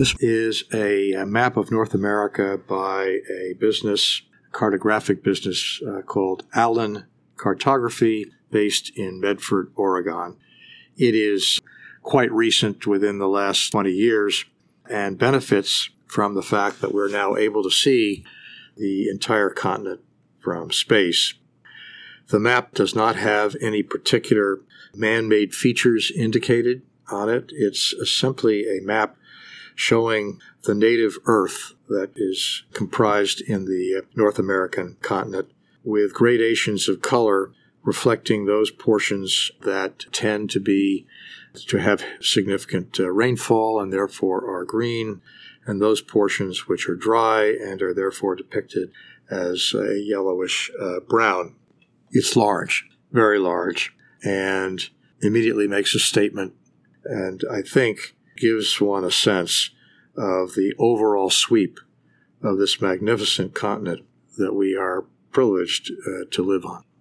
This is a map of North America by a cartographic business called Allen Cartography, based in Medford, Oregon. It is quite recent, within the last 20 years, and benefits from the fact that we're now able to see the entire continent from space. The map does not have any particular man-made features indicated on it. It's simply a map showing the native Earth that is comprised in the North American continent, with gradations of color reflecting those portions that tend to have significant rainfall and therefore are green, and those portions which are dry and are therefore depicted as a yellowish brown. It's large, very large, and immediately makes a statement, and I think gives one a sense of the overall sweep of this magnificent continent that we are privileged to live on.